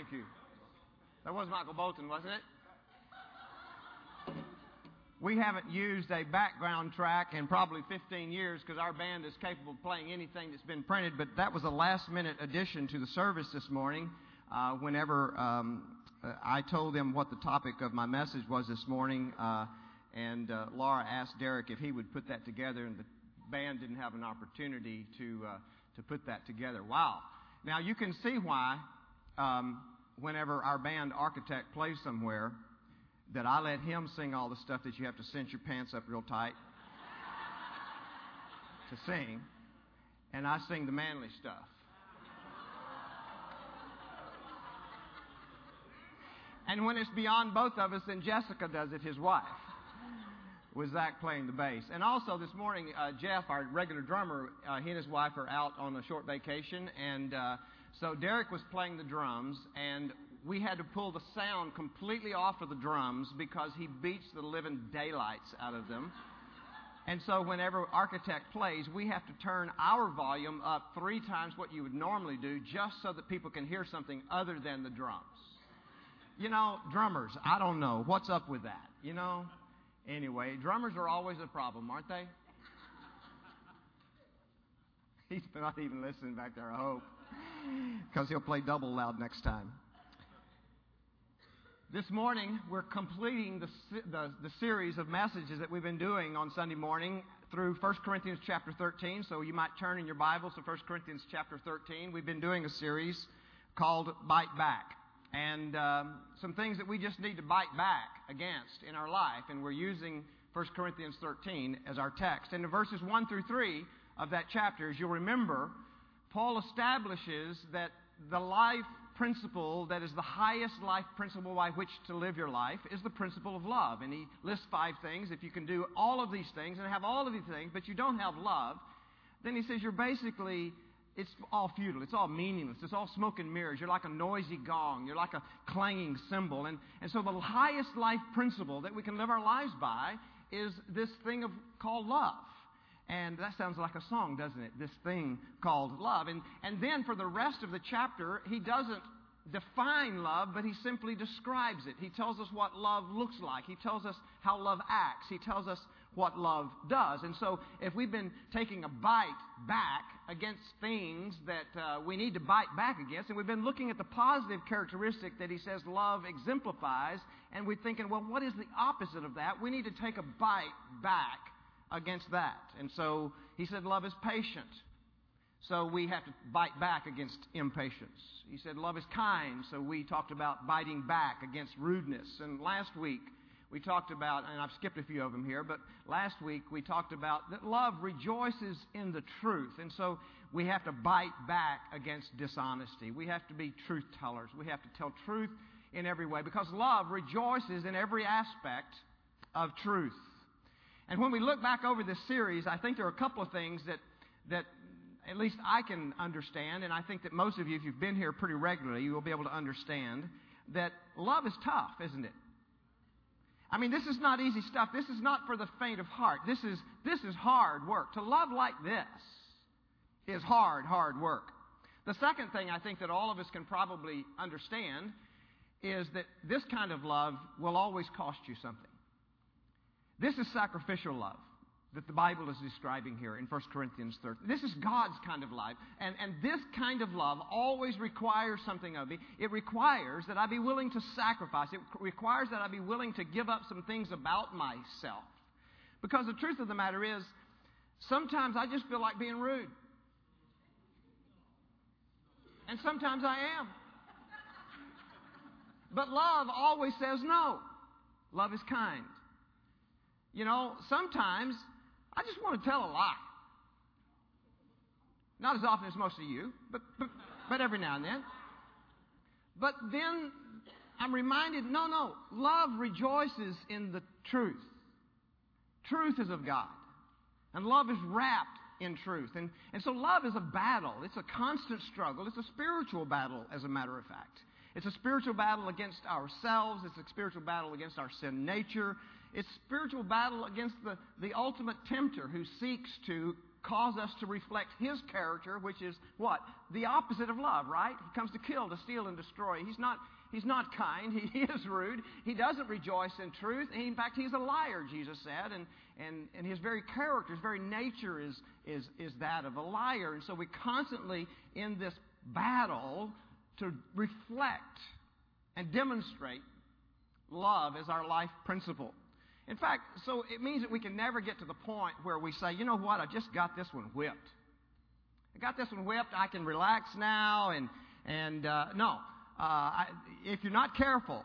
Thank you. That was Michael Bolton, wasn't it? We haven't used a background track in probably 15 years because our band is capable of playing anything that's been printed, but that was a last-minute addition to the service this morning. Whenever I told them what the topic of my message was this morning, and Laura asked Derek if he would put that together, and the band didn't have an opportunity to put that together. Wow. Now, you can see why whenever our band architect plays somewhere, that I let him sing all the stuff that you have to cinch your pants up real tight to sing, and I sing the manly stuff. And when it's beyond both of us, then Jessica does it, his wife, with Zach playing the bass. And also this morning, Jeff, our regular drummer, he and his wife are out on a short vacation, and so Derek was playing the drums, and we had to pull the sound completely off of the drums because he beats the living daylights out of them. And so whenever Architect plays, we have to turn our volume up 3 times what you would normally do just so that people can hear something other than the drums. You know, drummers, I don't know. What's up with that, you know? Anyway, drummers are always a problem, aren't they? He's not even listening back there, I hope, because he'll play double loud next time. This morning, we're completing the series of messages that we've been doing on Sunday morning through 1 Corinthians chapter 13. So you might turn in your Bibles to 1 Corinthians chapter 13. We've been doing a series called Bite Back. And some things that we just need to bite back against in our life. And we're using 1 Corinthians 13 as our text. And in verses 1 through 3 of that chapter, as you'll remember, Paul establishes that the life principle that is the highest life principle by which to live your life is the principle of love. And he lists 5 things. If you can do all of these things and have all of these things, but you don't have love, then he says you're basically, it's all futile. It's all meaningless. It's all smoke and mirrors. You're like a noisy gong. You're like a clanging cymbal. And so the highest life principle that we can live our lives by is this thing called love. And that sounds like a song, doesn't it? This thing called love. And then for the rest of the chapter, he doesn't define love, but he simply describes it. He tells us what love looks like. He tells us how love acts. He tells us what love does. And so if we've been taking a bite back against things that we need to bite back against, and we've been looking at the positive characteristic that he says love exemplifies, and we're thinking, well, what is the opposite of that? We need to take a bite back against that. And so he said love is patient. So we have to bite back against impatience. He said love is kind. So we talked about biting back against rudeness. And last week we talked about, and I've skipped a few of them here, but last week we talked about that love rejoices in the truth. And so we have to bite back against dishonesty. We have to be truth tellers. We have to tell truth in every way because love rejoices in every aspect of truth. And when we look back over this series, I think there are a couple of things that at least I can understand, and I think that most of you, if you've been here pretty regularly, you will be able to understand that love is tough, isn't it? I mean, this is not easy stuff. This is not for the faint of heart. This is hard work. To love like this is hard work. The second thing I think that all of us can probably understand is that this kind of love will always cost you something. This is sacrificial love that the Bible is describing here in 1 Corinthians 13. This is God's kind of life. And this kind of love always requires something of me. It requires that I be willing to sacrifice. It requires that I be willing to give up some things about myself. Because the truth of the matter is, sometimes I just feel like being rude. And sometimes I am. But love always says no. Love is kind. You know, sometimes I just want to tell a lie. Not as often as most of you, but every now and then. But then I'm reminded, no, love rejoices in the truth. Truth is of God. And love is wrapped in truth. And so love is a battle. It's a constant struggle. It's a spiritual battle, as a matter of fact. It's a spiritual battle against ourselves. It's a spiritual battle against our sin nature. It's a spiritual battle against the ultimate tempter who seeks to cause us to reflect His character, which is what? The opposite of love, right? He comes to kill, to steal, and destroy. He's not kind. He is rude. He doesn't rejoice in truth. In fact, He's a liar, Jesus said. And His very character, His very nature is that of a liar. And so we're constantly in this battle to reflect and demonstrate love as our life principle. In fact, so it means that we can never get to the point where we say, you know what, I just got this one whipped. I got this one whipped. I can relax now. No. If you're not careful,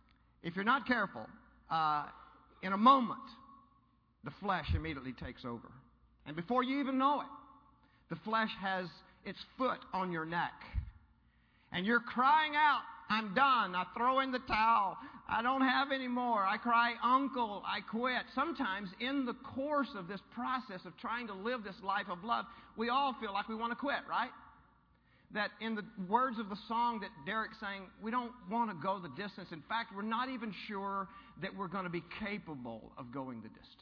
in a moment, the flesh immediately takes over. And before you even know it, the flesh has its foot on your neck. And you're crying out, I'm done. I throw in the towel. I don't have any more. I cry, uncle, I quit. Sometimes in the course of this process of trying to live this life of love, we all feel like we want to quit, right? That in the words of the song that Derek sang, we don't want to go the distance. In fact, we're not even sure that we're going to be capable of going the distance.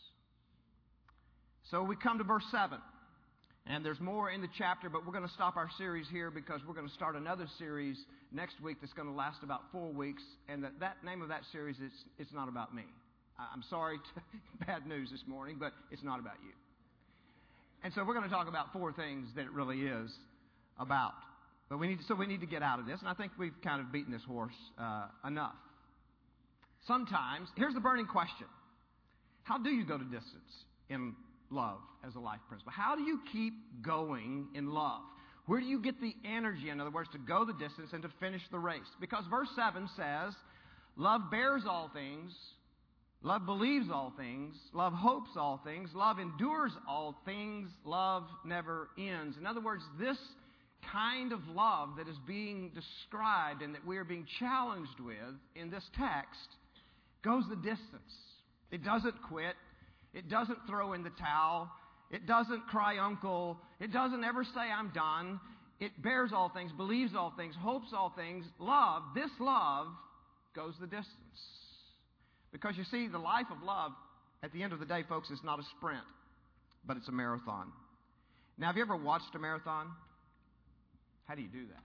So we come to verse 7. And there's more in the chapter, but we're going to stop our series here because we're going to start another series next week that's going to last about 4 weeks. And that name of that series is It's Not About Me. I'm sorry, bad news this morning, but it's not about you. And so we're going to talk about 4 things that it really is about. But we need to get out of this, and I think we've kind of beaten this horse enough. Sometimes, here's the burning question. How do you go to distance in love as a life principle? How do you keep going in love? Where do you get the energy, in other words, to go the distance and to finish the race? Because verse 7 says, love bears all things, love believes all things, love hopes all things, love endures all things, love never ends. In other words, this kind of love that is being described and that we are being challenged with in this text goes the distance. It doesn't quit. It doesn't throw in the towel. It doesn't cry uncle. It doesn't ever say I'm done. It bears all things, believes all things, hopes all things. Love, this love, goes the distance. Because you see, the life of love, at the end of the day, folks, is not a sprint, but it's a marathon. Now, have you ever watched a marathon? How do you do that?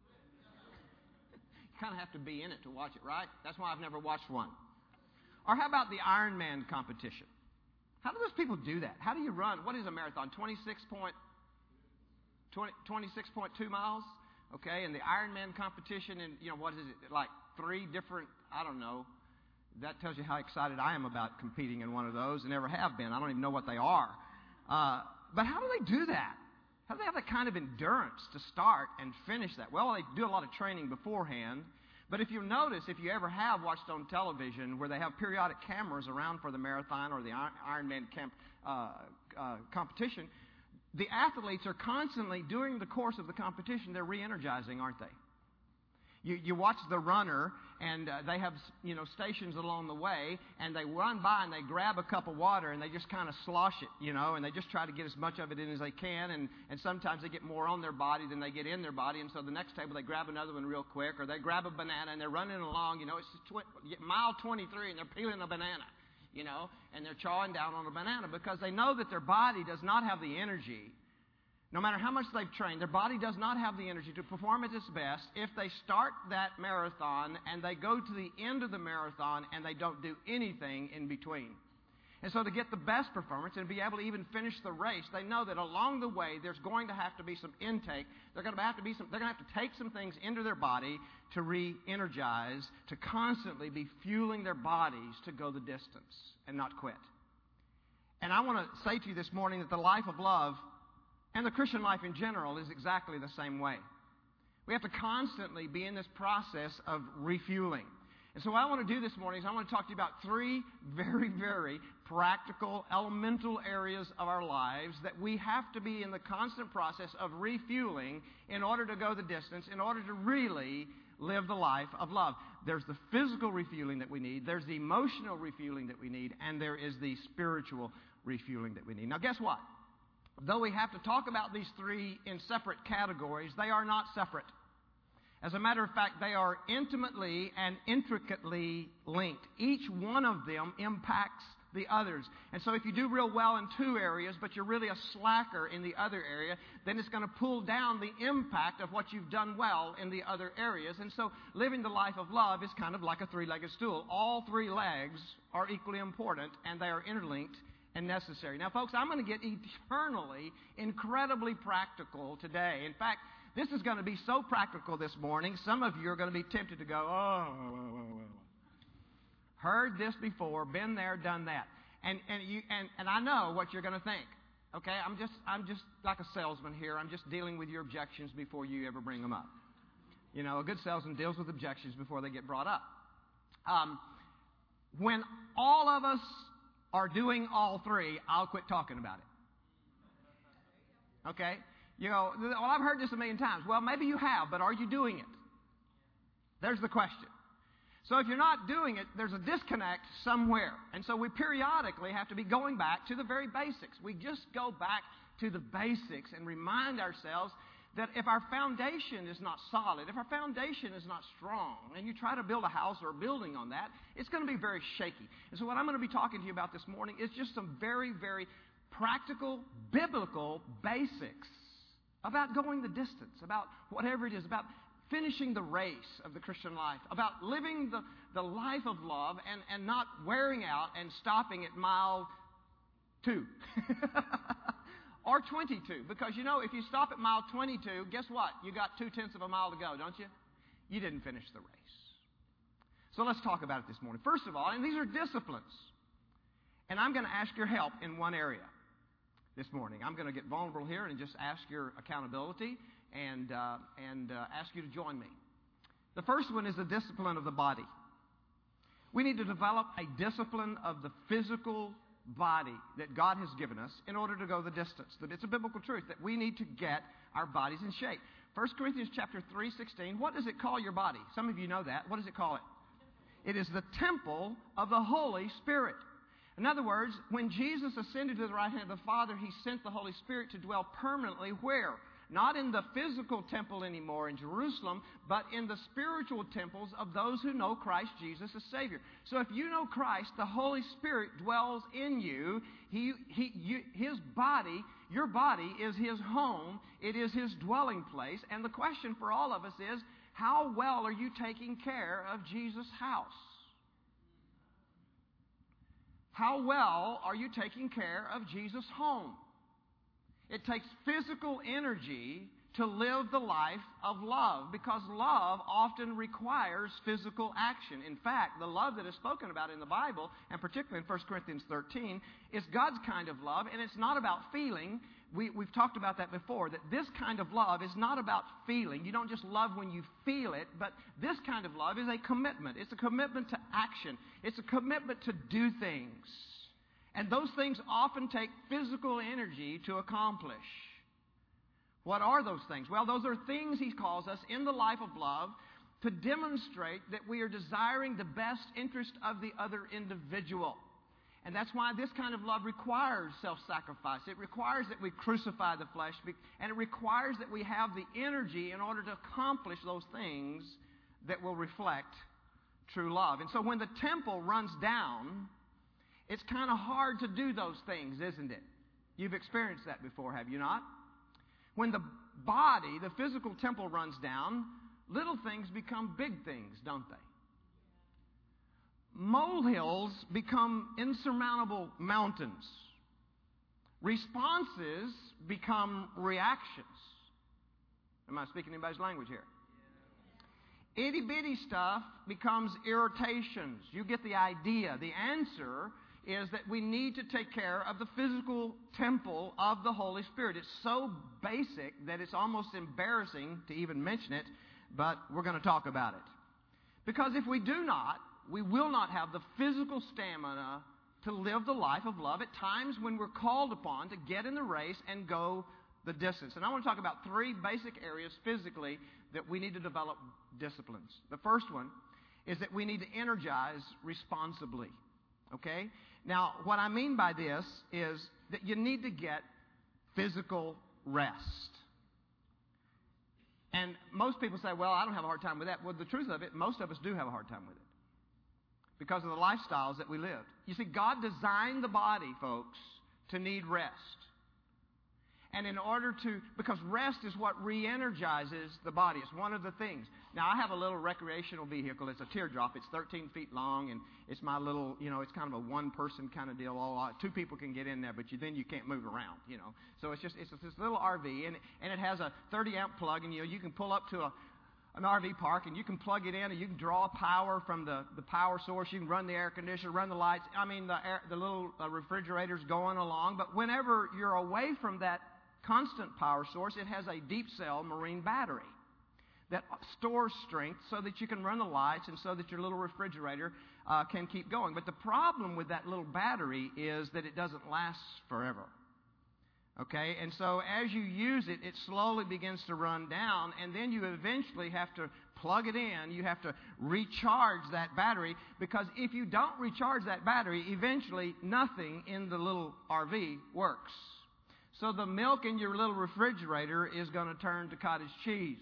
You kind of have to be in it to watch it, right? That's why I've never watched one. Or how about the Ironman competition? How do those people do that? How do you run? What is a marathon? 26.2 miles? Okay, and the Ironman competition, and what is it? Like 3 different, I don't know. That tells you how excited I am about competing in one of those, and ever have been. I don't even know what they are. But how do they do that? How do they have that kind of endurance to start and finish that? Well, they do a lot of training beforehand. But if you notice, if you ever have watched on television where they have periodic cameras around for the marathon or the Ironman competition, the athletes are constantly, during the course of the competition, they're re-energizing, aren't they? You watch the runner, and they have stations along the way, and they run by and they grab a cup of water and they just kind of slosh it, and they just try to get as much of it in as they can, and sometimes they get more on their body than they get in their body, and so the next table they grab another one real quick, or they grab a banana and they're running along, it's mile 23 and they're peeling a banana, and they're chawing down on a banana because they know that their body does not have the energy. No matter how much they've trained, their body does not have the energy to perform at its best if they start that marathon and they go to the end of the marathon and they don't do anything in between. And so to get the best performance and be able to even finish the race, they know that along the way there's going to have to be some intake. They're going to have to take some things into their body to re-energize, to constantly be fueling their bodies to go the distance and not quit. And I want to say to you this morning that the life of love and the Christian life in general is exactly the same way. We have to constantly be in this process of refueling. And so what I want to do this morning is I want to talk to you about 3 very, very practical, elemental areas of our lives that we have to be in the constant process of refueling in order to go the distance, in order to really live the life of love. There's the physical refueling that we need, there's the emotional refueling that we need, and there is the spiritual refueling that we need. Now guess what? Though we have to talk about these 3 in separate categories, they are not separate. As a matter of fact, they are intimately and intricately linked. Each one of them impacts the others. And so if you do real well in two areas, but you're really a slacker in the other area, then it's going to pull down the impact of what you've done well in the other areas. And so living the life of love is kind of like a three-legged stool. All three legs are equally important, and they are interlinked and necessary. Now, folks, I'm going to get eternally, incredibly practical today. In fact, this is going to be so practical this morning, some of you are going to be tempted to go, oh. Heard this before, been there, done that. And I know what you're going to think. Okay, I'm just like a salesman here. I'm just dealing with your objections before you ever bring them up. You know, a good salesman deals with objections before they get brought up. When all of us are doing all three, I'll quit talking about it. Okay? You know, well, I've heard this a million times. Well, maybe you have, but are you doing it? There's the question. So if you're not doing it, there's a disconnect somewhere. And so we periodically have to be going back to the very basics. We just go back to the basics and remind ourselves that if our foundation is not solid, if our foundation is not strong, and you try to build a house or a building on that, it's going to be very shaky. And so what I'm going to be talking to you about this morning is just some very, very practical, biblical basics about going the distance, about whatever it is, about finishing the race of the Christian life, about living the life of love and not wearing out and stopping at mile 2 or 22. Because, you know, if you stop at mile 22, guess what? You got 0.2 of a mile to go, don't you? You didn't finish the race. So let's talk about it this morning. First of all, and these are disciplines. And I'm going to ask your help in one area this morning. I'm going to get vulnerable here and just ask your accountability and ask you to join me. The first one is the discipline of the body. We need to develop a discipline of the physical body that God has given us in order to go the distance. It's a biblical truth that we need to get our bodies in shape. 1 Corinthians chapter 3:16, what does it call your body? Some of you know that. What does it call it? It is the temple of the Holy Spirit. In other words, when Jesus ascended to the right hand of the Father, He sent the Holy Spirit to dwell permanently where? Not in the physical temple anymore in Jerusalem, but in the spiritual temples of those who know Christ Jesus as Savior. So if you know Christ, the Holy Spirit dwells in you. His body, your body is His home. It is His dwelling place. And the question for all of us is, how well are you taking care of Jesus' house? How well are you taking care of Jesus' home? It takes physical energy to live the life of love because love often requires physical action. In fact, the love that is spoken about in the Bible, and particularly in 1 Corinthians 13, is God's kind of love, and it's not about feeling. We've talked about that before, that this kind of love is not about feeling. You don't just love when you feel it, but this kind of love is a commitment. It's a commitment to action. It's a commitment to do things. And those things often take physical energy to accomplish. What are those things? Well, those are things He calls us in the life of love to demonstrate that we are desiring the best interest of the other individual. And that's why this kind of love requires self-sacrifice. It requires that we crucify the flesh, and it requires that we have the energy in order to accomplish those things that will reflect true love. And so when the temple runs down, it's kind of hard to do those things, isn't it? You've experienced that before, have you not? When the body, the physical temple runs down, little things become big things, don't they? Molehills become insurmountable mountains. Responses become reactions. Am I speaking anybody's language here? Itty-bitty stuff becomes irritations. You get the idea. The answer is that we need to take care of the physical temple of the Holy Spirit. It's so basic that it's almost embarrassing to even mention it, but we're going to talk about it. Because if we do not, we will not have the physical stamina to live the life of love at times when we're called upon to get in the race and go the distance. And I want to talk about 3 basic areas physically that we need to develop disciplines. The first one is that we need to energize responsibly. Okay? Now, what I mean by this is that you need to get physical rest. And most people say, well, I don't have a hard time with that. Well, the truth of it, most of us do have a hard time with it. because of the lifestyles that we lived. You see, God designed the body, folks, to need rest. And in order to, because rest is what re-energizes the body. It's one of the things. Now, I have a little recreational vehicle. It's a teardrop. It's 13 feet long, and it's my little, it's kind of a one-person kind of deal. Two people can get in there, but then you can't move around, So it's this little RV, and it has a 30-amp plug, and, you can pull up to an RV park, and you can plug it in, and you can draw power from the power source. You can run the air conditioner, run the lights. The little refrigerator's going along. But whenever you're away from that constant power source, it has a deep cell marine battery that stores strength so that you can run the lights and so that your little refrigerator can keep going. But the problem with that little battery is that it doesn't last forever. Okay? And so as you use it, it slowly begins to run down, and then you eventually have to plug it in. You have to recharge that battery, because if you don't recharge that battery, eventually nothing in the little RV works. So the milk in your little refrigerator is going to turn to cottage cheese.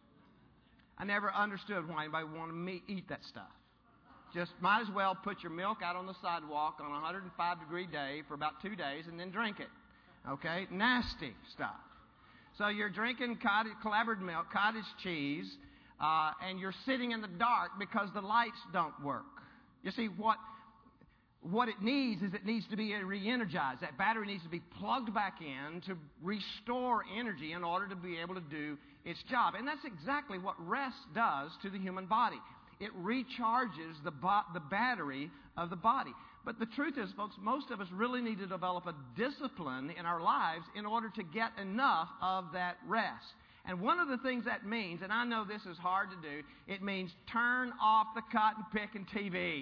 I never understood why anybody wanted me to eat that stuff. Just might as well put your milk out on the sidewalk on a 105-degree day for about 2 days and then drink it. Okay? Nasty stuff. So you're drinking clabbered milk, cottage cheese, and you're sitting in the dark because the lights don't work. You see, what it needs is it needs to be re-energized. That battery needs to be plugged back in to restore energy in order to be able to do its job. And that's exactly what rest does to the human body. It recharges the battery of the body. But the truth is, folks, most of us really need to develop a discipline in our lives in order to get enough of that rest. And one of the things that means, and I know this is hard to do, it means turn off the cotton picking TV.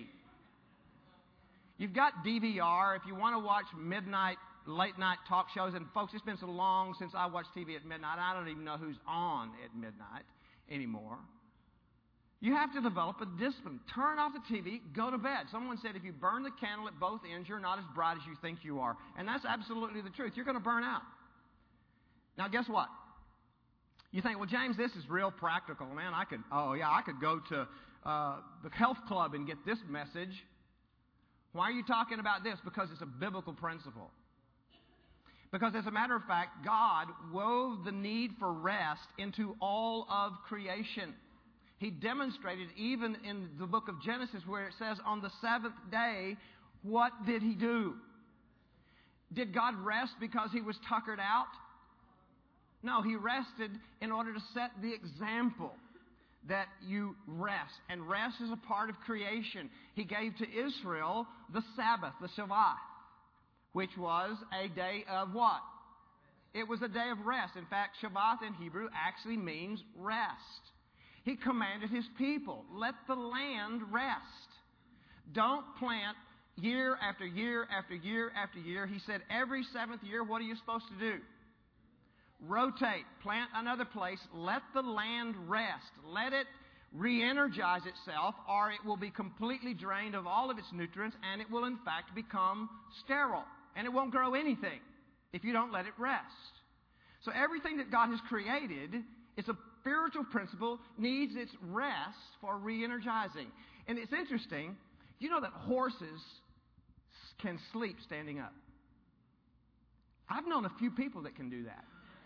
You've got DVR if you want to watch late night talk shows. And folks, it's been so long since I watched TV at midnight, I don't even know who's on at midnight anymore. You have to develop a discipline. Turn off the TV, go to bed. Someone said if you burn the candle at both ends, you're not as bright as you think you are. And that's absolutely the truth. You're going to burn out. Now, guess what? You think, well, James, this is real practical. Man, I could go to the health club and get this message. Why are you talking about this? Because it's a biblical principle. Because as a matter of fact, God wove the need for rest into all of creation. He demonstrated even in the book of Genesis where it says on the seventh day, what did He do? Did God rest because He was tuckered out? No, He rested in order to set the example that you rest. And rest is a part of creation. He gave to Israel the Sabbath, the Shabbat, which was a day of what? It was a day of rest. In fact, Shabbat in Hebrew actually means rest. He commanded His people, let the land rest. Don't plant year after year after year after year. He said every seventh year, what are you supposed to do? Rotate, plant another place, let the land rest. Let it re-energize itself, or it will be completely drained of all of its nutrients, and it will in fact become sterile. And it won't grow anything if you don't let it rest. So everything that God has created, it's a spiritual principle, needs its rest for re-energizing. And it's interesting, you know that horses can sleep standing up. I've known a few people that can do that.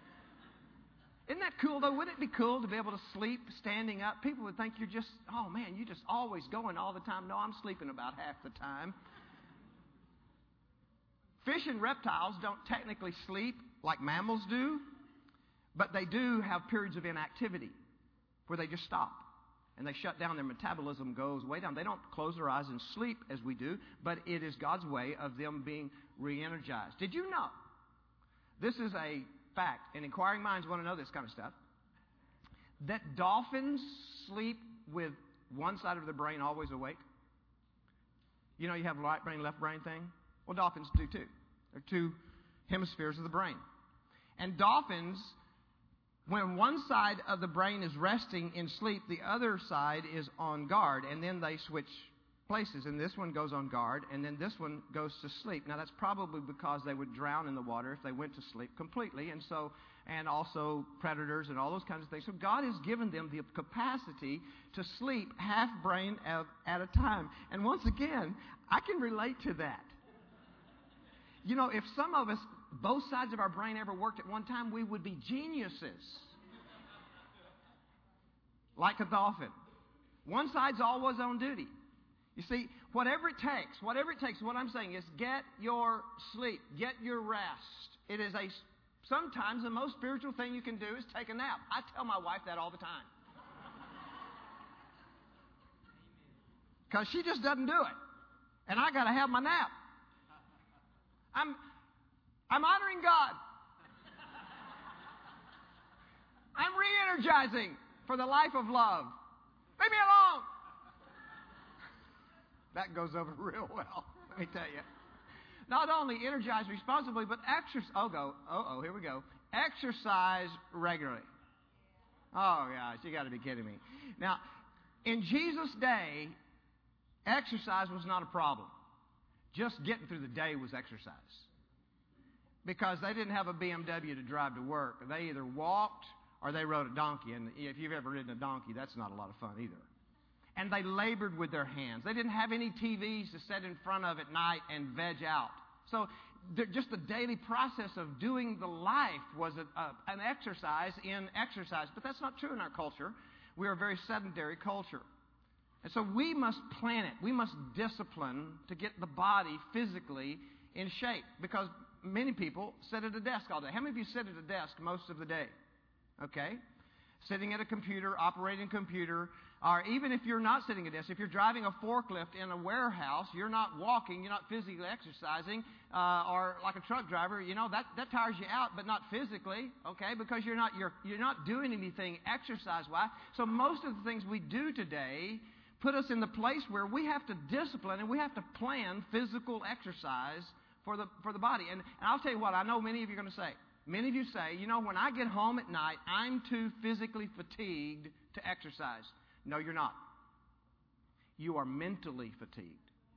Isn't that cool, though? Wouldn't it be cool to be able to sleep standing up? People would think you're just, oh, man, you're just always going all the time. No, I'm sleeping about half the time. Fish and reptiles don't technically sleep like mammals do, but they do have periods of inactivity where they just stop and they shut down. Their metabolism goes way down. They don't close their eyes and sleep as we do, but it is God's way of them being re-energized. Did you know? This is a fact, and inquiring minds want to know this kind of stuff, that dolphins sleep with one side of their brain always awake. You know you have right brain, left brain thing? Well, dolphins do too. They're two hemispheres of the brain. And dolphins, when one side of the brain is resting in sleep, the other side is on guard, and then they switch places, and this one goes on guard, and then this one goes to sleep. Now, that's probably because they would drown in the water if they went to sleep completely, and and also predators and all those kinds of things. So God has given them the capacity to sleep half brain at a time. And once again, I can relate to that. You know, if some of us, both sides of our brain ever worked at one time, we would be geniuses. Like a dolphin. One side's always on duty. You see, whatever it takes, what I'm saying is get your sleep, get your rest. It is sometimes the most spiritual thing you can do is take a nap. I tell my wife that all the time. Because she just doesn't do it. And I got to have my nap. I'm honoring God. I'm re-energizing for the life of love. Leave me alone. That goes over real well, let me tell you. Not only energize responsibly, but exercise. Here we go. Exercise regularly. Oh, gosh, you got to be kidding me. Now, in Jesus' day, exercise was not a problem. Just getting through the day was exercise. Because they didn't have a BMW to drive to work. They either walked or they rode a donkey. And if you've ever ridden a donkey, that's not a lot of fun either. And they labored with their hands. They didn't have any TVs to sit in front of at night and veg out. So just the daily process of doing the life was an exercise in exercise. But that's not true in our culture. We are a very sedentary culture. And so we must plan it. We must discipline to get the body physically in shape. Because many people sit at a desk all day. How many of you sit at a desk most of the day? Okay? Sitting at a computer, operating a computer, or even if you're not sitting at a desk, if you're driving a forklift in a warehouse, you're not walking, you're not physically exercising, or like a truck driver, you know, that tires you out, but not physically, okay? Because you're not doing anything exercise-wise. So most of the things we do today put us in the place where we have to discipline and we have to plan physical exercise for the body. And I'll tell you what, I know many of you are going to say. Many of you say, you know, when I get home at night, I'm too physically fatigued to exercise. No, you're not. You are mentally fatigued.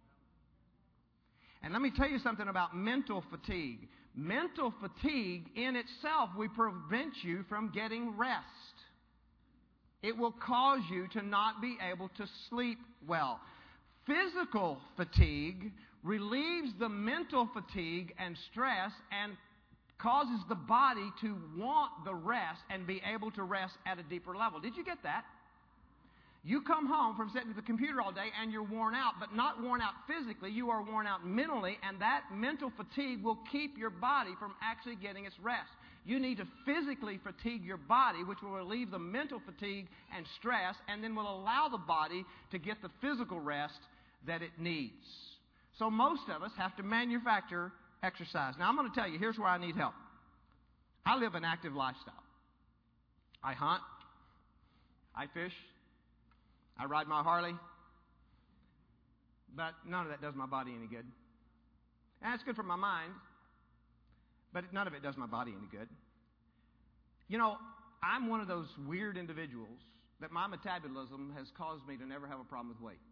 And let me tell you something about mental fatigue. Mental fatigue in itself will prevent you from getting rest. It will cause you to not be able to sleep well. Physical fatigue relieves the mental fatigue and stress and causes the body to want the rest and be able to rest at a deeper level. Did you get that? You come home from sitting at the computer all day and you're worn out, but not worn out physically. You are worn out mentally, and that mental fatigue will keep your body from actually getting its rest. You need to physically fatigue your body, which will relieve the mental fatigue and stress, and then will allow the body to get the physical rest that it needs. So most of us have to manufacture exercise. Now, I'm going to tell you, here's where I need help. I live an active lifestyle. I hunt. I fish. I ride my Harley. But none of that does my body any good. And it's good for my mind, but none of it does my body any good. You know, I'm one of those weird individuals that my metabolism has caused me to never have a problem with weight.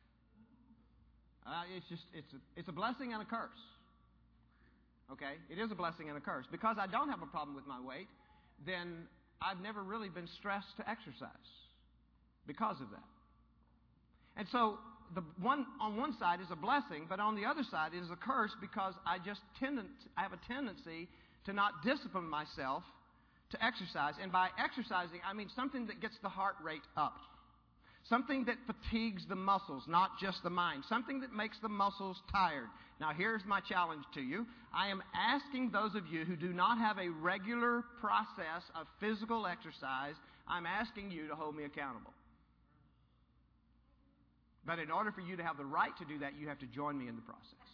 It's a blessing and a curse. Okay? It is a blessing and a curse. Because I don't have a problem with my weight, then I've never really been stressed to exercise because of that. And so on one side is a blessing, but on the other side is a curse because I have a tendency to not discipline myself to exercise. And by exercising, I mean something that gets the heart rate up. Something that fatigues the muscles, not just the mind. Something that makes the muscles tired. Now, here's my challenge to you. I am asking those of you who do not have a regular process of physical exercise, I'm asking you to hold me accountable. But in order for you to have the right to do that, you have to join me in the process.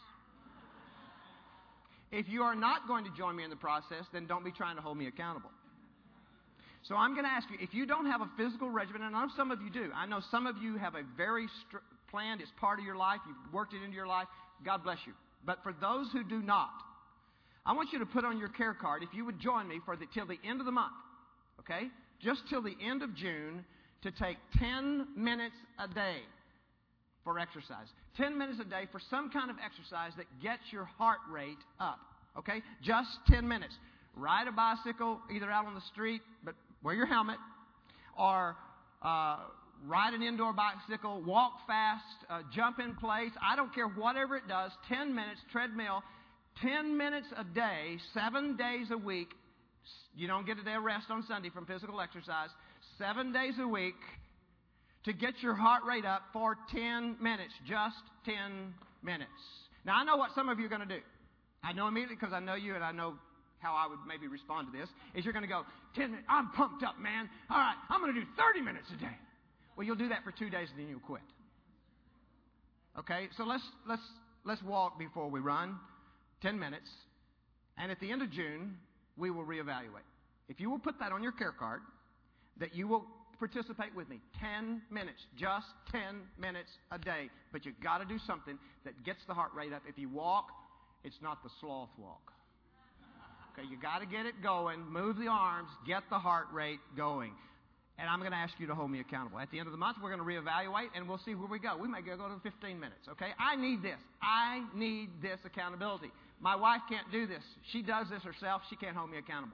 If you are not going to join me in the process, then don't be trying to hold me accountable. So I'm going to ask you, if you don't have a physical regimen, and I know some of you do. I know some of you have a very planned, it's part of your life, you've worked it into your life. God bless you. But for those who do not, I want you to put on your care card, if you would join me till the end of the month, okay? Just till the end of June, to take 10 minutes a day for exercise. 10 minutes a day for some kind of exercise that gets your heart rate up, okay? Just 10 minutes. ride a bicycle either out on the street, but wear your helmet, or ride an indoor bicycle, walk fast, jump in place. I don't care, whatever it does, 10 minutes, treadmill, 10 minutes a day, 7 days a week. You don't get a day of rest on Sunday from physical exercise. 7 days a week to get your heart rate up for 10 minutes, just 10 minutes. Now, I know what some of you are going to do. I know immediately because I know you and I know how I would maybe respond to this, is you're going to go, 10 minutes, I'm pumped up, man. All right, I'm going to do 30 minutes a day. Well, you'll do that for 2 days and then you'll quit. Okay, so let's walk before we run, 10 minutes. And at the end of June, we will reevaluate. If you will put that on your care card, that you will participate with me. 10 minutes, just 10 minutes a day. But you've got to do something that gets the heart rate up. If you walk, it's not the sloth walk. Okay, you got to get it going, move the arms, get the heart rate going. And I'm going to ask you to hold me accountable. At the end of the month, we're going to reevaluate, and we'll see where we go. We may go to 15 minutes, okay? I need this. I need this accountability. My wife can't do this. She does this herself. She can't hold me accountable.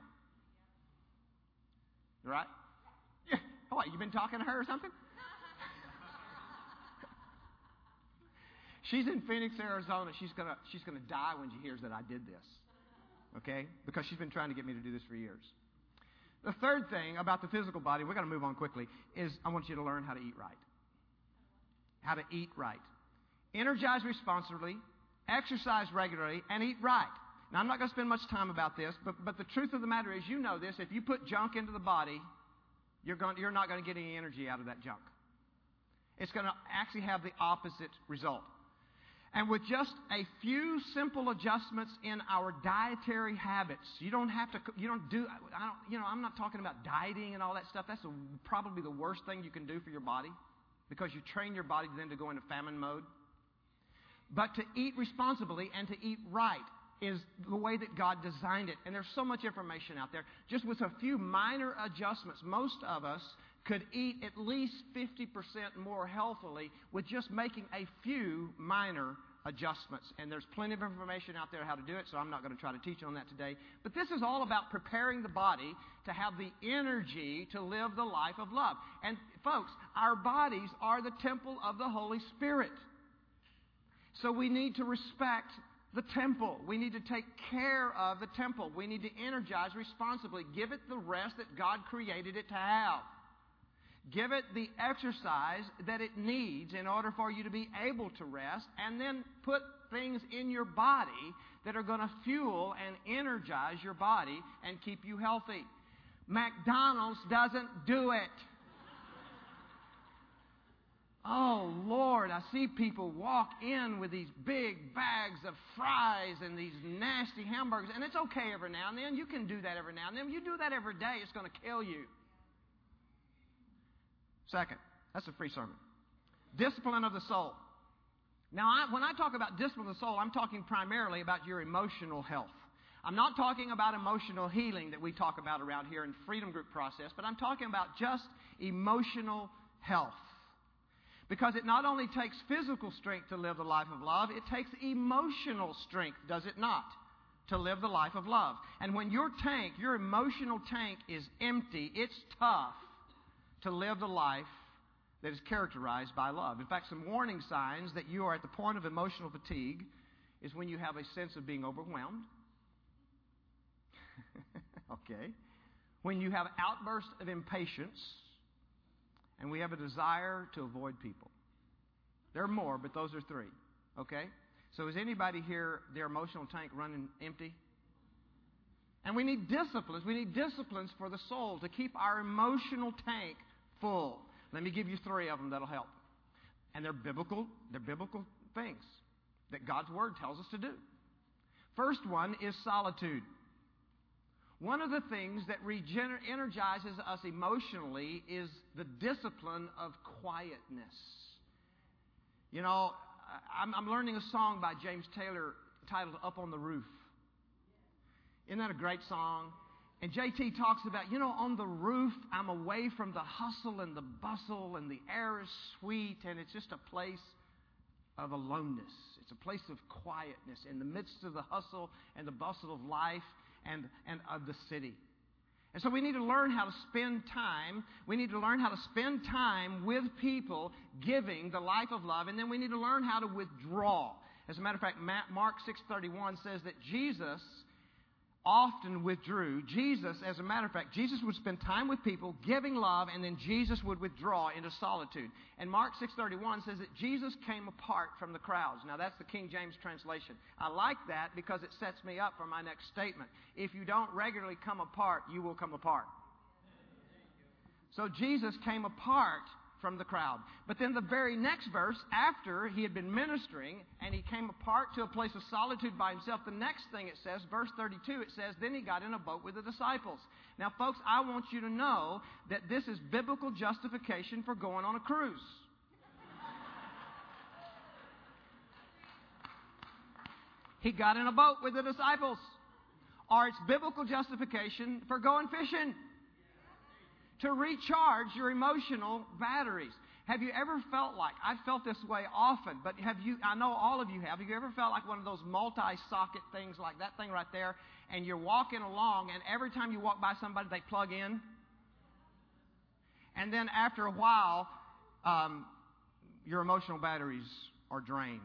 Right? Yeah. What, you been talking to her or something? She's in Phoenix, Arizona. She's gonna die when she hears that I did this. Okay? Because she's been trying to get me to do this for years. The third thing about the physical body, we're going to move on quickly, is I want you to learn how to eat right. How to eat right. Energize responsibly, exercise regularly, and eat right. Now, I'm not going to spend much time about this, but the truth of the matter is, you know this, if you put junk into the body, you're not going to get any energy out of that junk. It's going to actually have the opposite result. And with just a few simple adjustments in our dietary habits, I'm not talking about dieting and all that stuff. That's probably the worst thing you can do for your body, because you train your body then to go into famine mode. But to eat responsibly and to eat right is the way that God designed it. And there's so much information out there. Just with a few minor adjustments, most of us could eat at least 50% more healthily with just making a few minor adjustments. And there's plenty of information out there how to do it, so I'm not going to try to teach on that today. But this is all about preparing the body to have the energy to live the life of love. And folks, our bodies are the temple of the Holy Spirit. So we need to respect the temple. We need to take care of the temple. We need to energize responsibly. Give it the rest that God created it to have. Give it the exercise that it needs in order for you to be able to rest, and then put things in your body that are going to fuel and energize your body and keep you healthy. McDonald's doesn't do it. Oh, Lord, I see people walk in with these big bags of fries and these nasty hamburgers, and it's okay every now and then. You can do that every now and then. If you do that every day, it's going to kill you. Second, that's a free sermon. Discipline of the soul. Now, when I talk about discipline of the soul, I'm talking primarily about your emotional health. I'm not talking about emotional healing that we talk about around here in Freedom Group process, but I'm talking about just emotional health. Because it not only takes physical strength to live the life of love, it takes emotional strength, does it not, to live the life of love. And when your emotional tank is empty, it's tough to live the life that is characterized by love. In fact, some warning signs that you are at the point of emotional fatigue is when you have a sense of being overwhelmed. Okay. When you have outbursts of impatience, and we have a desire to avoid people. There are more, but those are three. Okay? So is anybody here, their emotional tank running empty? And we need disciplines. We need disciplines for the soul to keep our emotional tank full. Let me give you three of them that'll help. And they're biblical things that God's Word tells us to do. First one is solitude. One of the things that energizes us emotionally is the discipline of quietness. You know, I'm learning a song by James Taylor titled Up on the Roof. Isn't that a great song? And JT talks about, on the roof, I'm away from the hustle and the bustle, and the air is sweet, and it's just a place of aloneness. It's a place of quietness in the midst of the hustle and the bustle of life. and of the city. And so we need to learn how to spend time. We need to learn how to spend time with people giving the life of love. And then we need to learn how to withdraw. As a matter of fact, Mark 6:31 says that Jesus often withdrew. As a matter of fact, Jesus would spend time with people, giving love, and then Jesus would withdraw into solitude. And Mark 6:31 says that Jesus came apart from the crowds. Now, that's the King James translation. I like that because it sets me up for my next statement. If you don't regularly come apart, you will come apart. So Jesus came apart from the crowd. But then the very next verse, after he had been ministering and he came apart to a place of solitude by himself, the next thing it says, verse 32, it says, then he got in a boat with the disciples. Now, folks, I want you to know that this is biblical justification for going on a cruise. He got in a boat with the disciples. Or it's biblical justification for going fishing. To recharge your emotional batteries. Have you ever felt like, I've felt this way often, but I know all of you have you ever felt like one of those multi-socket things like that thing right there, and you're walking along, and every time you walk by somebody, they plug in? And then after a while, your emotional batteries are drained.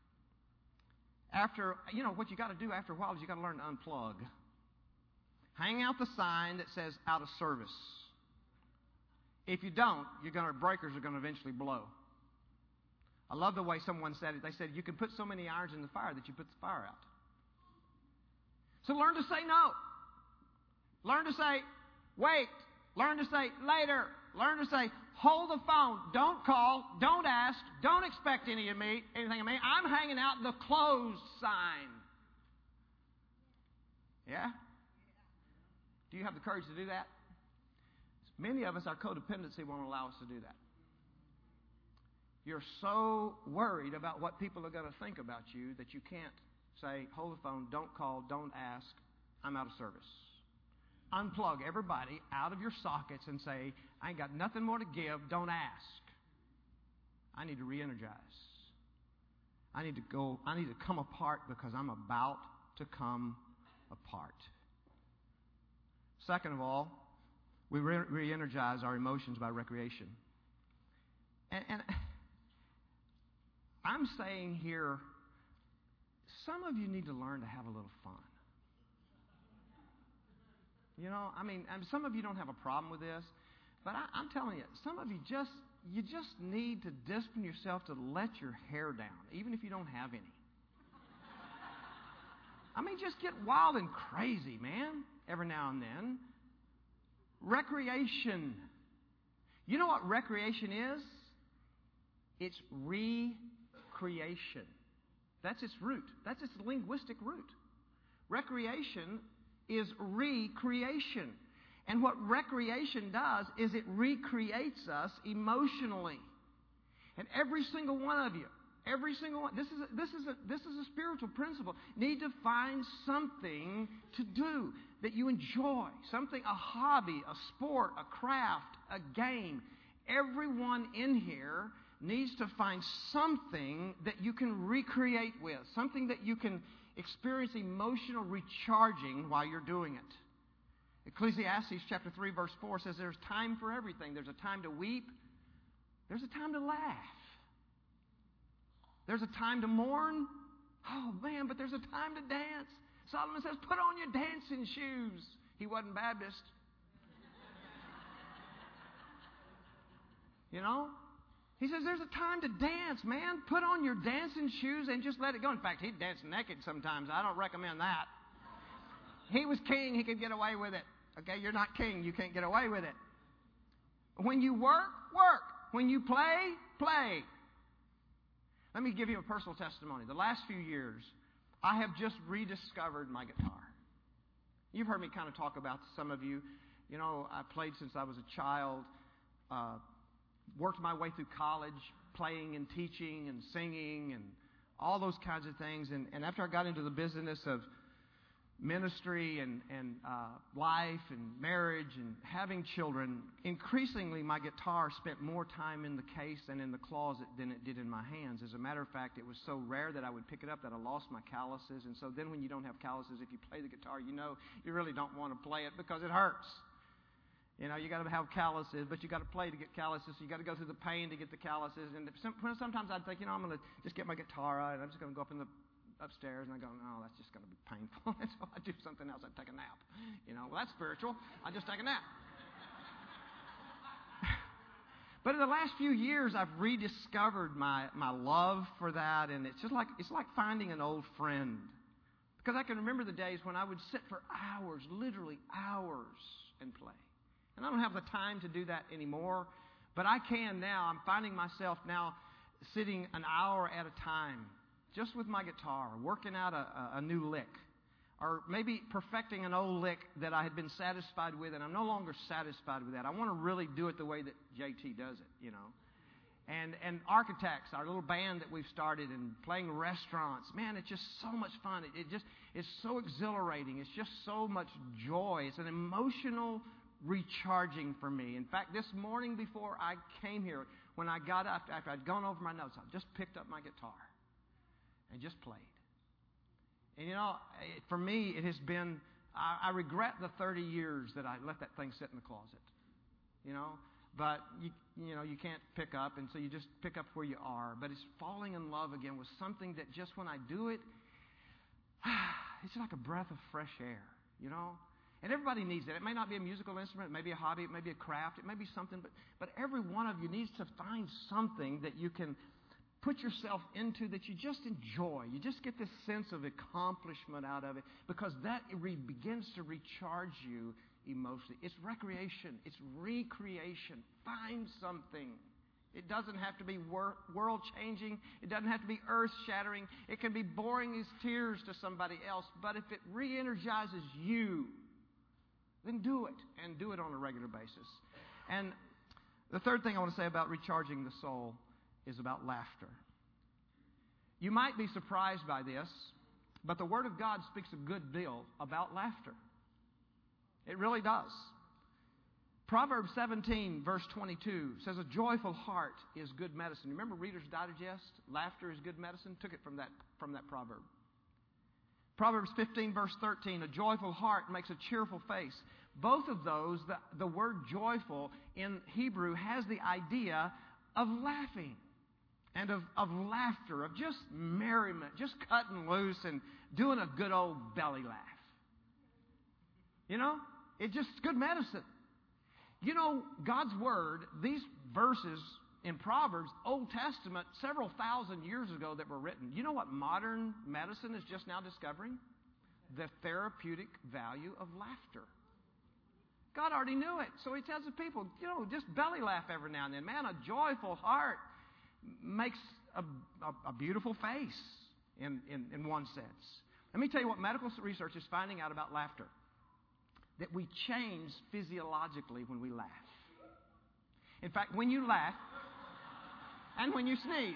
What you got to do after a while is you got to learn to unplug. Hang out the sign that says out of service. If you don't, breakers are going to eventually blow. I love the way someone said it. They said, you can put so many irons in the fire that you put the fire out. So learn to say no. Learn to say, wait. Learn to say, later. Learn to say, hold the phone. Don't call. Don't ask. Don't expect anything of me. I'm hanging out the closed sign. Yeah? Do you have the courage to do that? Many of us, our codependency won't allow us to do that. You're so worried about what people are going to think about you that you can't say, hold the phone, don't call, don't ask, I'm out of service. Unplug everybody out of your sockets and say, I ain't got nothing more to give, don't ask. I need to re-energize. I need to come apart because I'm about to come apart. Second of all, we re-energize our emotions by recreation. And I'm saying here, some of you need to learn to have a little fun. Some of you don't have a problem with this, but I'm telling you, some of you just need to discipline yourself to let your hair down, even if you don't have any. Just get wild and crazy, man, every now and then. Recreation. You know what recreation is? It's recreation. That's its root. That's its linguistic root. Recreation is recreation. And what recreation does is it recreates us emotionally. And every single one of you, this is a spiritual principle. Need to find something to do that you enjoy, a hobby, a sport, a craft, a game. Everyone in here needs to find something that you can recreate with, something that you can experience emotional recharging while you're doing it. Ecclesiastes chapter 3 verse 4 says there's time for everything. There's a time to weep. There's a time to laugh. There's a time to mourn. Oh, man, but there's a time to dance. Solomon says, put on your dancing shoes. He wasn't Baptist. He says there's a time to dance, man. Put on your dancing shoes and just let it go. In fact, he'd dance naked sometimes. I don't recommend that. He was king. He could get away with it. Okay, you're not king. You can't get away with it. When you work, work. When you play, play. Let me give you a personal testimony. The last few years, I have just rediscovered my guitar. You've heard me kind of talk about some of you. I played since I was a child, worked my way through college, playing and teaching and singing and all those kinds of things. And after I got into the business of ministry and life and marriage and having children, increasingly my guitar spent more time in the case and in the closet than it did in my hands. As a matter of fact, it was so rare that I would pick it up that I lost my calluses. And so then when you don't have calluses, if you play the guitar, you know you really don't want to play it because it hurts. You know, you got to have calluses, but you got to play to get calluses. So you got to go through the pain to get the calluses. And sometimes I'd think, you know, I'm going to just get my guitar out and I'm just going to go up in the upstairs, and I go, no, that's just going to be painful. And so I do something else. I take a nap. You know, well, that's spiritual. I just take a nap. But in the last few years, I've rediscovered my love for that, and it's like finding an old friend. Because I can remember the days when I would sit for hours, literally hours, and play. And I don't have the time to do that anymore, but I can now. I'm finding myself now sitting an hour at a time, just with my guitar, working out a new lick, or maybe perfecting an old lick that I had been satisfied with, and I'm no longer satisfied with that. I want to really do it the way that JT does it, you know. And Architects, our little band that we've started, and playing restaurants, man, it's just so much fun. It's so exhilarating. It's just so much joy. It's an emotional recharging for me. In fact, this morning before I came here, when I got up, after I'd gone over my notes, I just picked up my guitar and just played. And you know, for me, it has been, I regret the 30 years that I let that thing sit in the closet. You know, but you know, you can't pick up, and so you just pick up where you are. But it's falling in love again with something that just when I do it, it's like a breath of fresh air, you know? And everybody needs it. It may not be a musical instrument, it may be a hobby, it may be a craft, it may be something, but every one of you needs to find something that you can put yourself into that you just enjoy. You just get this sense of accomplishment out of it, because that begins to recharge you emotionally. It's recreation. It's recreation. Find something. It doesn't have to be world-changing. It doesn't have to be earth-shattering. It can be boring as tears to somebody else, but if it re-energizes you, then do it, and do it on a regular basis. And the third thing I want to say about recharging the soul is about laughter. You might be surprised by this, but the Word of God speaks a good deal about laughter. It really does. Proverbs 17, verse 22 says, a joyful heart is good medicine. Remember Reader's Digest? Laughter is good medicine? Took it from that proverb. Proverbs 15, verse 13, a joyful heart makes a cheerful face. Both of those, the word joyful in Hebrew has the idea of laughing and of laughter, of just merriment, just cutting loose and doing a good old belly laugh. You know, it's just good medicine. You know, God's Word, these verses in Proverbs, Old Testament, several thousand years ago that were written. You know what modern medicine is just now discovering? The therapeutic value of laughter. God already knew it. So He tells the people, you know, just belly laugh every now and then. Man, a joyful heart makes a beautiful face in one sense. Let me tell you what medical research is finding out about laughter. That we change physiologically when we laugh. In fact, when you laugh and when you sneeze,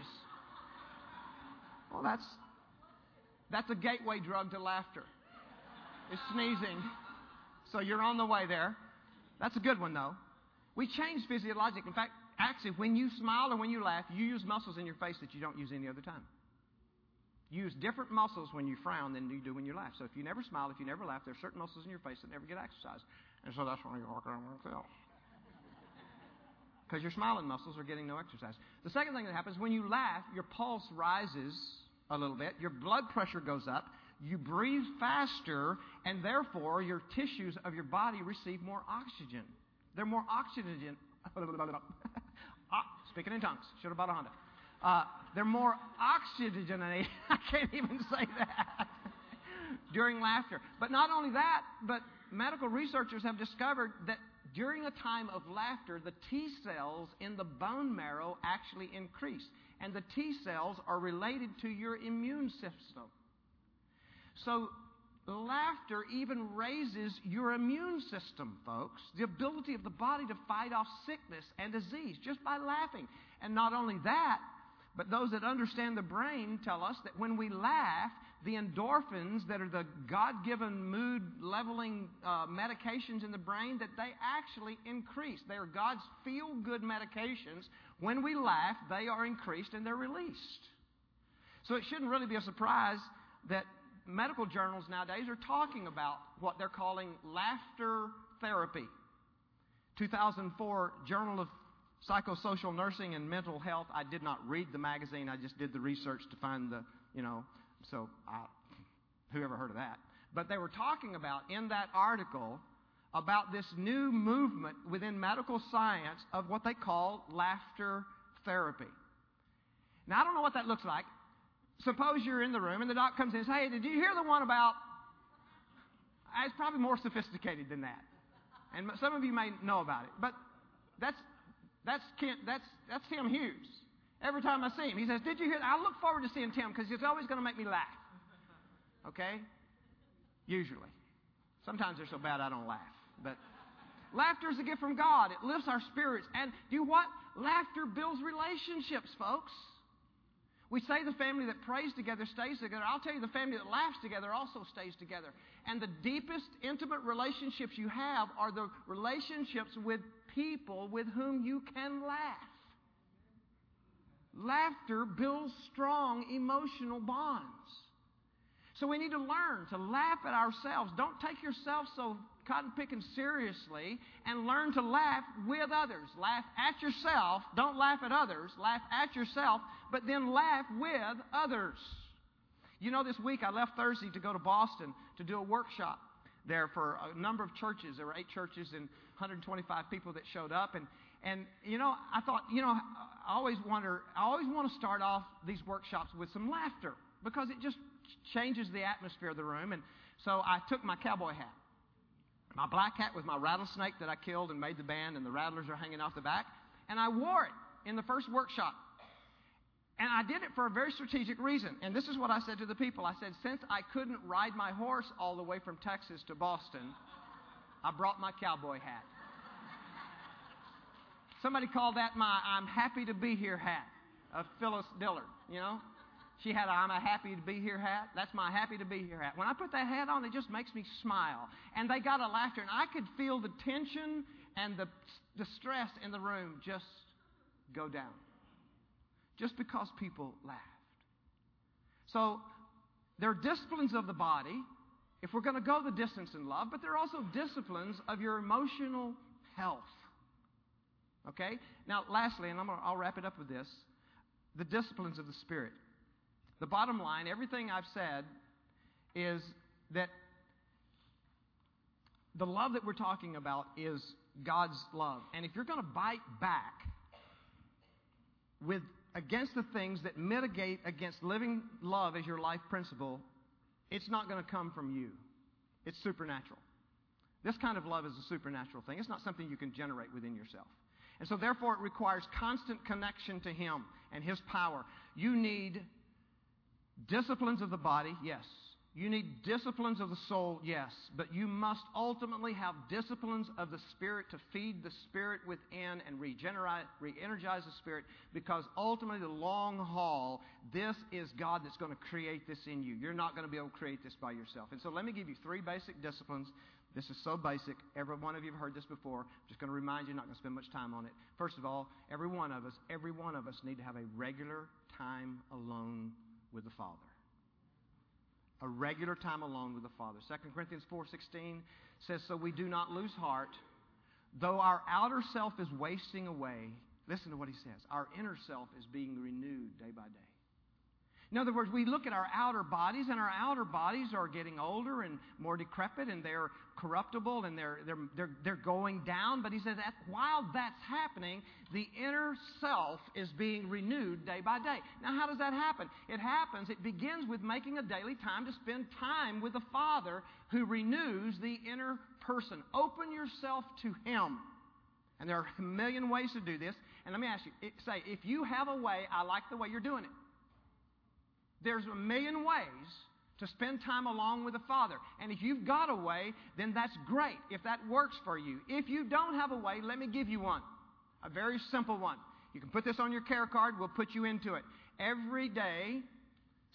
well, that's a gateway drug to laughter. It's sneezing. So you're on the way there. That's a good one, though. We change physiologically. In fact, actually, when you smile or when you laugh, you use muscles in your face that you don't use any other time. You use different muscles when you frown than you do when you laugh. So if you never smile, if you never laugh, there are certain muscles in your face that never get exercised. And so that's why you're walking around like that. Because your smiling muscles are getting no exercise. The second thing that happens, when you laugh, your pulse rises a little bit. Your blood pressure goes up. You breathe faster, and therefore your tissues of your body receive more oxygen. They're more oxygen. Speaking in tongues. Should have bought a Honda. They're more oxygenated. I can't even say that. During laughter. But not only that, but medical researchers have discovered that during a time of laughter, the T cells in the bone marrow actually increase. And the T cells are related to your immune system. So laughter even raises your immune system, folks. The ability of the body to fight off sickness and disease just by laughing. And not only that, but those that understand the brain tell us that when we laugh, the endorphins that are the God-given mood-leveling medications in the brain, that they actually increase. They are God's feel-good medications. When we laugh, they are increased and they're released. So it shouldn't really be a surprise that medical journals nowadays are talking about what they're calling laughter therapy. 2004 Journal of Psychosocial Nursing and Mental Health. I did not read the magazine. I just did the research to find the, who ever heard of that? But they were talking about, in that article, about this new movement within medical science of what they call laughter therapy. Now, I don't know what that looks like. Suppose you're in the room and the doc comes in and says, hey, did you hear the one about... It's probably more sophisticated than that. And some of you may know about it. But that's Tim Hughes. Every time I see him, he says, did you hear that? I look forward to seeing Tim because he's always going to make me laugh. Okay? Usually. Sometimes they're so bad I don't laugh. But laughter is a gift from God. It lifts our spirits. And do what? Laughter builds relationships, folks. We say the family that prays together stays together. I'll tell you, the family that laughs together also stays together. And the deepest, intimate relationships you have are the relationships with people with whom you can laugh. Laughter builds strong emotional bonds. So we need to learn to laugh at ourselves. Don't take yourself so cotton-picking seriously, and learn to laugh with others. Laugh at yourself. Don't laugh at others. Laugh at yourself, but then laugh with others. You know, this week I left Thursday to go to Boston to do a workshop there for a number of churches. There were 8 churches and 125 people that showed up. And I thought, I always want to start off these workshops with some laughter because it just changes the atmosphere of the room. And so I took my cowboy hat. My black hat with my rattlesnake that I killed and made the band, and the rattlers are hanging off the back. And I wore it in the first workshop. And I did it for a very strategic reason. And this is what I said to the people. I said, since I couldn't ride my horse all the way from Texas to Boston, I brought my cowboy hat. Somebody called that my I'm happy to be here hat of Phyllis Dillard, She had a I'm a happy to be here hat. That's my happy to be here hat. When I put that hat on, it just makes me smile. And they got a laughter. And I could feel the tension and the stress in the room just go down. Just because people laughed. So there are disciplines of the body if we're going to go the distance in love. But there are also disciplines of your emotional health. Okay? Now, lastly, and I'll wrap it up with this. The disciplines of the Spirit. The bottom line, everything I've said, is that the love that we're talking about is God's love. And if you're going to bite back against the things that mitigate against living love as your life principle, it's not going to come from you. It's supernatural. This kind of love is a supernatural thing. It's not something you can generate within yourself. And so therefore it requires constant connection to Him and His power. You need disciplines of the body, yes. You need disciplines of the soul, yes. But you must ultimately have disciplines of the Spirit to feed the Spirit within and re-energize the Spirit, because ultimately the long haul, this is God that's going to create this in you. You're not going to be able to create this by yourself. And so let me give you 3 basic disciplines. This is so basic. Every one of you have heard this before. I'm just going to remind you, not going to spend much time on it. First of all, every one of us need to have a regular time alone with the Father. A regular time alone with the Father. 2 Corinthians 4:16 says, so we do not lose heart, though our outer self is wasting away. Listen to what he says. Our inner self is being renewed day by day. In other words, we look at our outer bodies, and our outer bodies are getting older and more decrepit, and they're corruptible, and they're going down. But he says that while that's happening, the inner self is being renewed day by day. Now, how does that happen? It begins with making a daily time to spend time with the Father who renews the inner person. Open yourself to Him. And there are a million ways to do this. And let me ask you, say, if you have a way, I like the way you're doing it. There's a million ways to spend time along with the Father. And if you've got a way, then that's great, if that works for you. If you don't have a way, let me give you one. A very simple one. You can put this on your care card. We'll put you into it. Every day,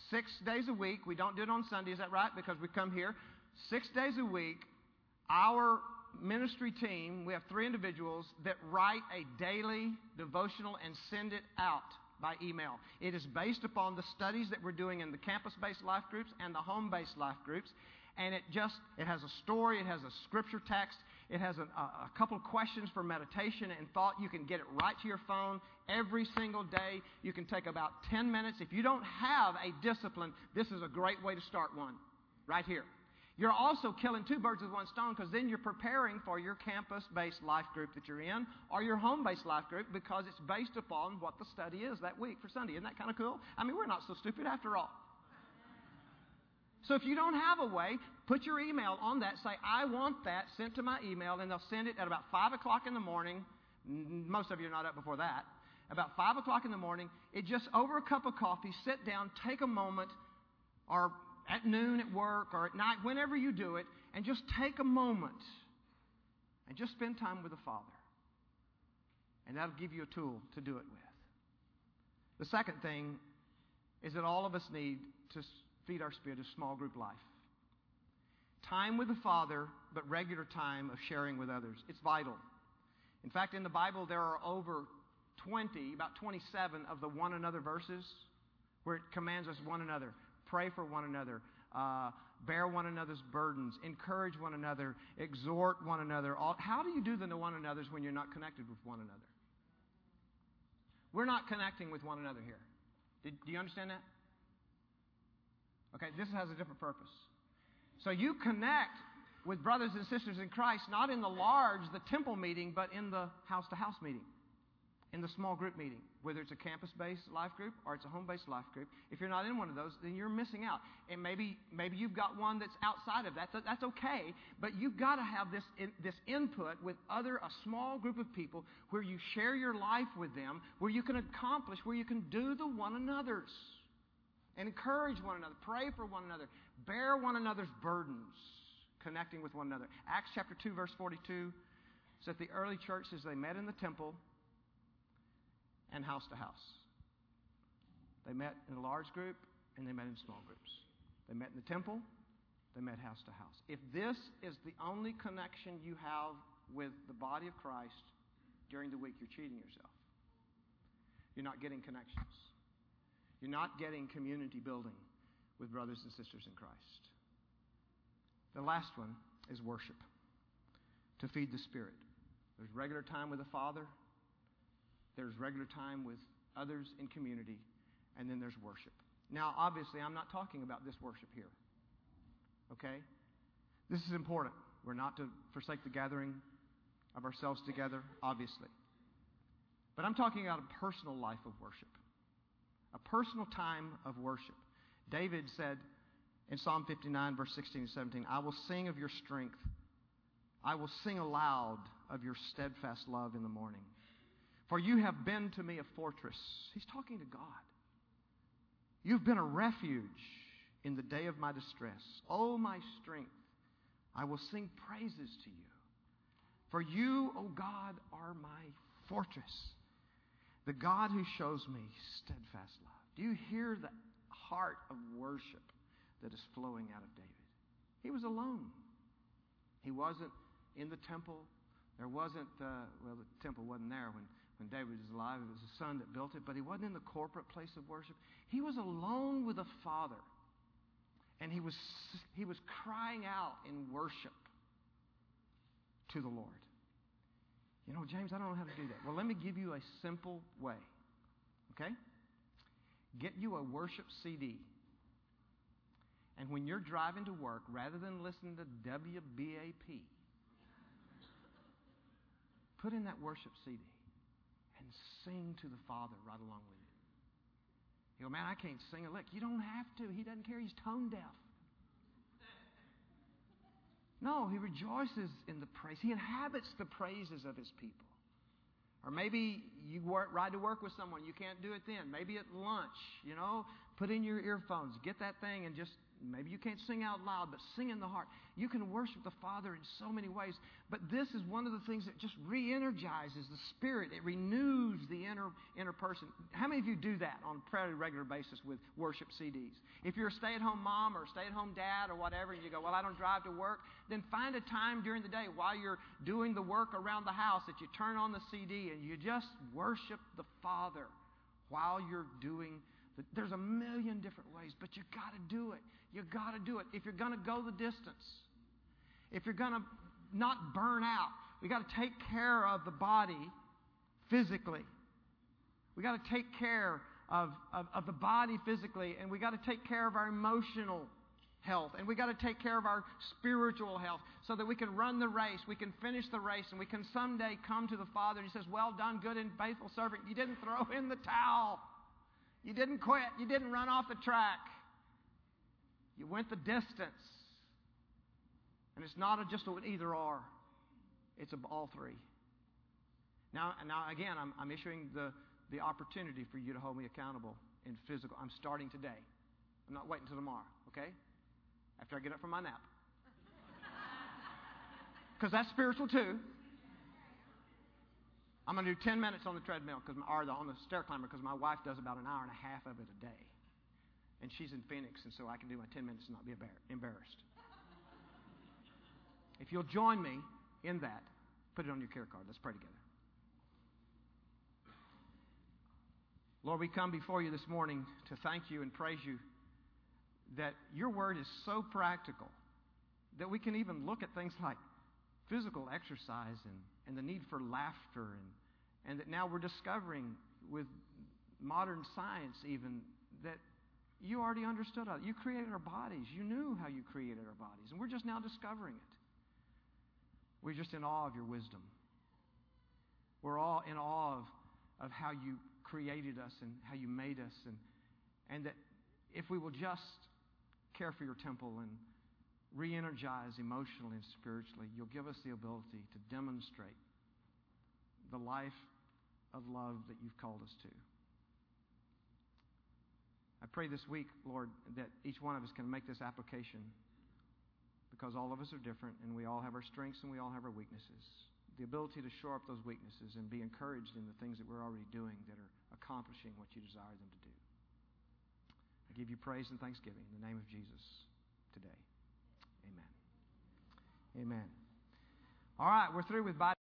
6 days a week. We don't do it on Sunday, is that right? Because we come here. 6 days a week, our ministry team, we have 3 individuals that write a daily devotional and send it out by email. It is based upon the studies that we're doing in the campus-based life groups and the home-based life groups. And it has a story, it has a scripture text, it has a couple of questions for meditation and thought. You can get it right to your phone every single day. You can take about 10 minutes. If you don't have a discipline, this is a great way to start one right here. You're also killing 2 birds with one stone, because then you're preparing for your campus-based life group that you're in or your home-based life group, because it's based upon what the study is that week for Sunday. Isn't that kind of cool? I mean, we're not so stupid after all. So if you don't have a way, put your email on that. Say, I want that sent to my email, and they'll send it at about 5 o'clock in the morning. Most of you are not up before that. About 5 o'clock in the morning, it just over a cup of coffee, sit down, take a moment, or at noon at work or at night, whenever you do it, and just take a moment and just spend time with the Father. And that'll give you a tool to do it with. The second thing is that all of us need to feed our spirit of small group life. Time with the Father, but regular time of sharing with others. It's vital. In fact, in the Bible, there are over 20, about 27 of the one another verses where it commands us one another. Pray for one another. Bear one another's burdens. Encourage one another. Exhort one another. How do you do the one another's when you're not connected with one another? We're not connecting with one another here. Do you understand that? Okay, this has a different purpose. So you connect with brothers and sisters in Christ, not in the temple meeting, but in the house-to-house meeting, in the small group meeting, whether it's a campus-based life group or it's a home-based life group. If you're not in one of those, then you're missing out. And maybe you've got one that's outside of that. That's okay, but you've got to have this input with a small group of people where you share your life with them, where you can accomplish, where you can do the one another's. And encourage one another, pray for one another, bear one another's burdens, connecting with one another. Acts chapter 2, verse 42 says the early churches, they met in the temple and house to house. They met in a large group and they met in small groups. They met in the temple, they met house to house. If this is the only connection you have with the body of Christ during the week, you're cheating yourself. You're not getting connections. You're not getting community building with brothers and sisters in Christ. The last one is worship, to feed the Spirit. There's regular time with the Father. There's regular time with others in community. And then there's worship. Now, obviously, I'm not talking about this worship here. Okay? This is important. We're not to forsake the gathering of ourselves together, obviously. But I'm talking about a personal life of worship. A personal time of worship. David said in Psalm 59, verse 16 and 17, I will sing of your strength. I will sing aloud of your steadfast love in the morning. For you have been to me a fortress. He's talking to God. You've been a refuge in the day of my distress. O my strength, I will sing praises to you. For you, O God, are my fortress. The God who shows me steadfast love. Do you hear the heart of worship that is flowing out of David? He was alone. He wasn't in the temple. There wasn't, the temple wasn't there when David was alive. It was his son that built it. But he wasn't in the corporate place of worship. He was alone with the Father. And he was crying out in worship to the Lord. You know, James, I don't know how to do that. Well, let me give you a simple way. Okay? Get you a worship CD. And when you're driving to work, rather than listening to WBAP, put in that worship CD and sing to the Father right along with you. You go, man, I can't sing a lick. You don't have to. He doesn't care. He's tone deaf. No, he rejoices in the praise. He inhabits the praises of his people. Or maybe you ride to work with someone. You can't do it then. Maybe at lunch, put in your earphones. Get that thing and just, maybe you can't sing out loud, but sing in the heart. You can worship the Father in so many ways. But this is one of the things that just re-energizes the spirit. It renews the inner person. How many of you do that on a fairly regular basis with worship CDs? If you're a stay-at-home mom or a stay-at-home dad or whatever, and you go, well, I don't drive to work, then find a time during the day while you're doing the work around the house that you turn on the CD and you just worship the Father while you're doing. There's a million different ways, but you got to do it. You got to do it. If you're going to go the distance, if you're going to not burn out, we got to take care of the body physically. We got to take care of the body physically, and we got to take care of our emotional health, and we got to take care of our spiritual health so that we can run the race, we can finish the race, and we can someday come to the Father and He says, well done, good and faithful servant. You didn't throw in the towel. You didn't quit. You didn't run off the track. You went the distance. And it's not just an either or. It's all three. Now again, I'm issuing the opportunity for you to hold me accountable in physical. I'm starting today. I'm not waiting until tomorrow, okay? After I get up from my nap. Because that's spiritual too. I'm going to do 10 minutes on the treadmill or on the stair climber because my wife does about an hour and a half of it a day. And she's in Phoenix, and so I can do my 10 minutes and not be embarrassed. If you'll join me in that, put it on your care card. Let's pray together. Lord, we come before you this morning to thank you and praise you that your word is so practical that we can even look at things like physical exercise and the need for laughter and that now we're discovering with modern science even that you already understood it. You created our bodies. You knew how you created our bodies. And we're just now discovering it. We're just in awe of your wisdom. We're all in awe of how you created us and how you made us. And that if we will just care for your temple and re-energize emotionally and spiritually, you'll give us the ability to demonstrate the life of love that you've called us to. I pray this week, Lord, that each one of us can make this application because all of us are different and we all have our strengths and we all have our weaknesses. The ability to shore up those weaknesses and be encouraged in the things that we're already doing that are accomplishing what you desire them to do. I give you praise and thanksgiving in the name of Jesus today. Amen. Amen. All right, we're through with Bible.